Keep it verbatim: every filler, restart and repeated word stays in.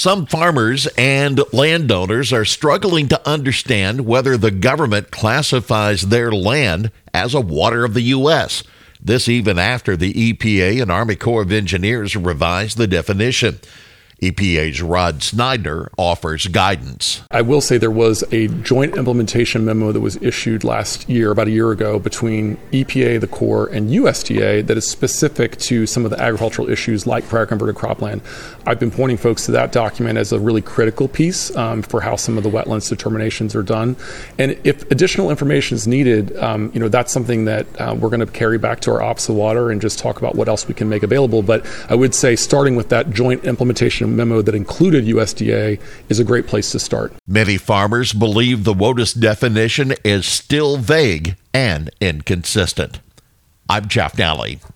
Some farmers and landowners are struggling to understand whether the government classifies their land as a water of the U S. This even after the E P A and Army Corps of Engineers revised the definition. E P A's Rod Snyder offers guidance. I will say there was a joint implementation memo that was issued last year, about a year ago, between E P A, the Corps, and U S D A that is specific to some of the agricultural issues like prior converted cropland. I've been pointing folks to that document as a really critical piece um, for how some of the wetlands determinations are done. And if additional information is needed, um, you know, that's something that uh, we're going to carry back to our Office of Water and just talk about what else we can make available. But I would say starting with that joint implementation memo that included U S D A is a great place to start. Many farmers believe the WOTUS definition is still vague and inconsistent. I'm Jeff Nally.